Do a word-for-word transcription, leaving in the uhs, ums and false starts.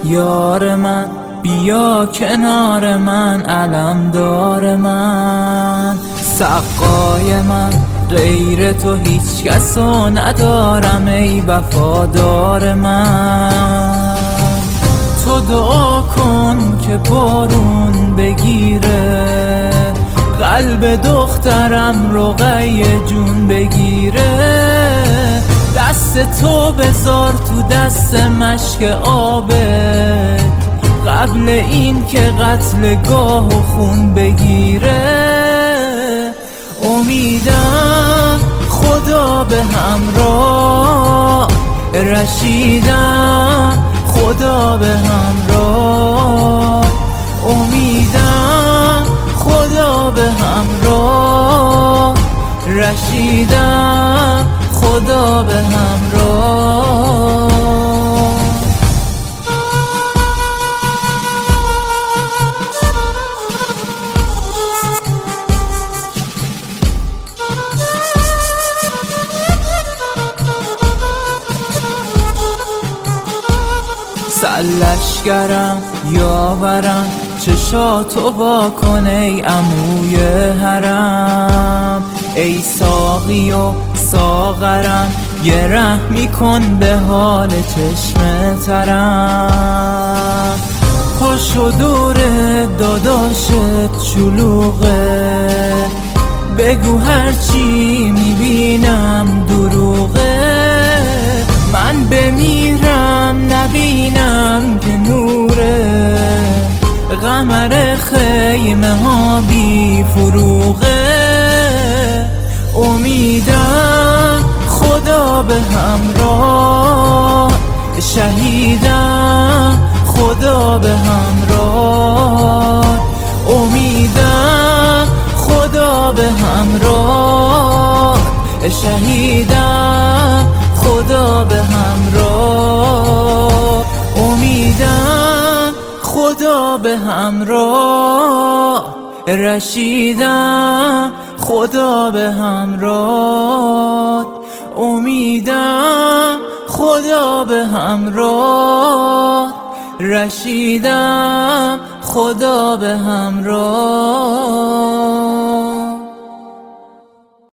یار من بیا کنار من، علمدار من، سقای من، غیر تو هیچ کسو ندارم ای وفادار من. تو دعا کن که بارون بگیره، قلب دخترم رقیه جون بگیره. دست تو بذار تو دست مشک آبه، قبل این که قتلگاه و خون بگیره. امیدم خدا به همراه، رشیدم خدا به همراه. امیدم خدا به همراه، رشیدم خدا به همراه. سلشگرم یاورم، چشاتو وا کن ای عموی حرم. ای ساقی و ساغرم، یه رحمی کن به حال چشم ترم. خوش و دور داداشت شلوغه، بگو هرچی میبینم دروغه. من بمیرم نبینم که نوره، قمر خیمه ها بی فروغه. امیدم خدا به همراه، شهیدم خدا به همراه. امیدم خدا به همراه، شهیدم خدا به همراه. امیدم خدا به همراه، رشیدم خدا به همراه. امیدم خدا به همراه، رشیدم خدا به همراه.